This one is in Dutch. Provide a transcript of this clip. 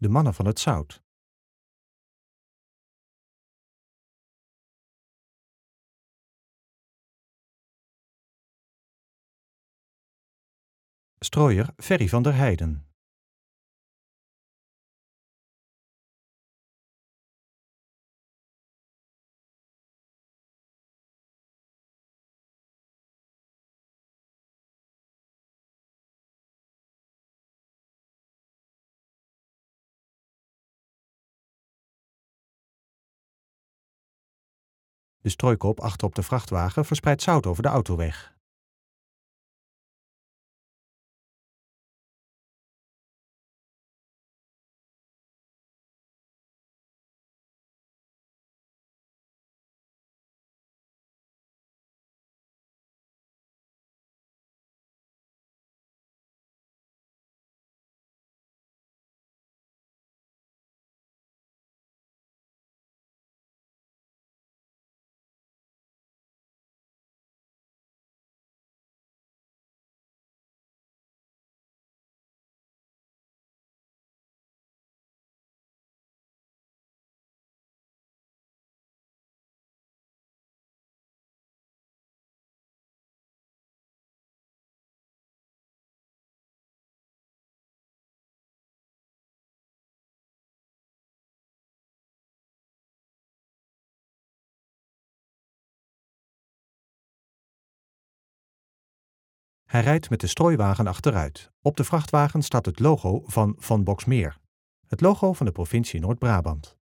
de mannen van het zout. Strooier Ferry van der Heijden. De strooikop achter op de vrachtwagen verspreidt zout over de autoweg. Hij rijdt met de strooiwagen achteruit. Op de vrachtwagen staat het logo van Boxmeer. Het logo van de provincie Noord-Brabant.